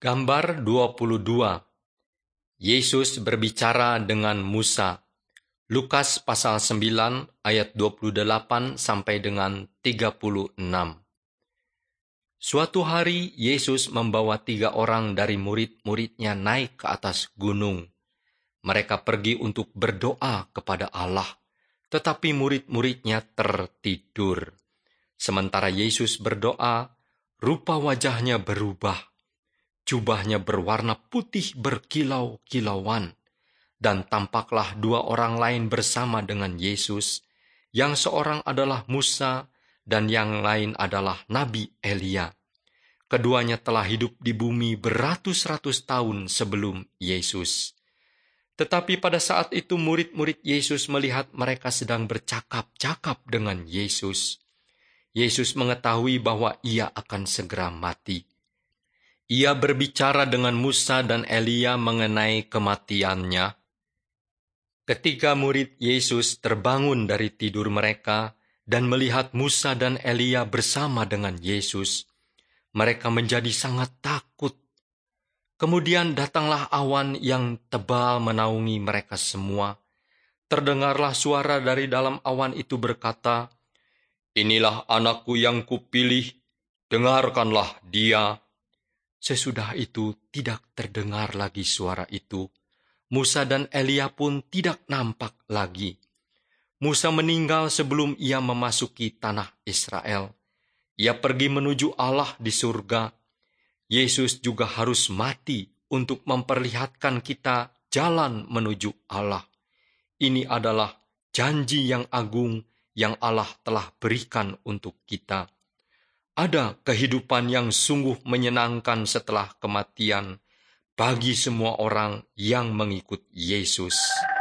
Gambar 22. Yesus berbicara dengan Musa. Lukas pasal 9 ayat 28 sampai dengan 36. Suatu hari Yesus membawa 3 orang dari murid-muridnya naik ke atas gunung. Mereka pergi untuk berdoa kepada Allah, tetapi murid-muridnya tertidur. Sementara Yesus berdoa, rupa wajahnya berubah. Jubahnya berwarna putih berkilau-kilauan, dan tampaklah 2 orang lain bersama dengan Yesus, yang seorang adalah Musa dan yang lain adalah Nabi Elia. Keduanya telah hidup di bumi beratus-ratus tahun sebelum Yesus. Tetapi pada saat itu murid-murid Yesus melihat mereka sedang bercakap-cakap dengan Yesus. Yesus mengetahui bahwa ia akan segera mati. Ia berbicara dengan Musa dan Elia mengenai kematiannya. Ketika murid Yesus terbangun dari tidur mereka dan melihat Musa dan Elia bersama dengan Yesus, mereka menjadi sangat takut. Kemudian datanglah awan yang tebal menaungi mereka semua. Terdengarlah suara dari dalam awan itu berkata, "Inilah anakku yang kupilih, dengarkanlah dia." Sesudah itu tidak terdengar lagi suara itu. Musa dan Elia pun tidak nampak lagi. Musa meninggal sebelum ia memasuki tanah Israel. Ia pergi menuju Allah di surga. Yesus juga harus mati untuk memperlihatkan kita jalan menuju Allah. Ini adalah janji yang agung yang Allah telah berikan untuk kita. Ada kehidupan yang sungguh menyenangkan setelah kematian bagi semua orang yang mengikut Yesus.